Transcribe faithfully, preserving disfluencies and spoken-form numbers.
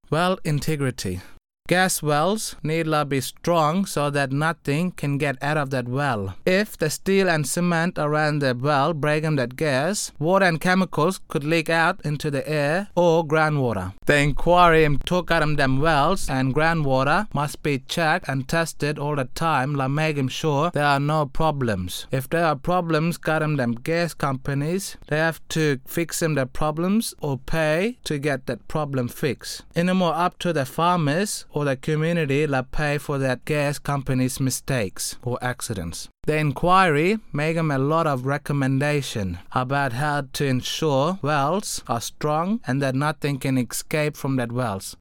Well integrity. Gas wells need to be strong so that nothing can get out of that well. If the steel and cement around the well break in that gas, water and chemicals could leak out into the air or groundwater. The inquiry took out them wells and groundwater must be checked and tested all the time to make sure there are no problems. If there are problems, got them gas companies, they have to fix them the problems or pay to get that problem fixed. Anymore up to the farmers or the community to pay for that gas company's mistakes or accidents. The inquiry made them a lot of recommendation about how to ensure wells are strong and that nothing can escape from that wells.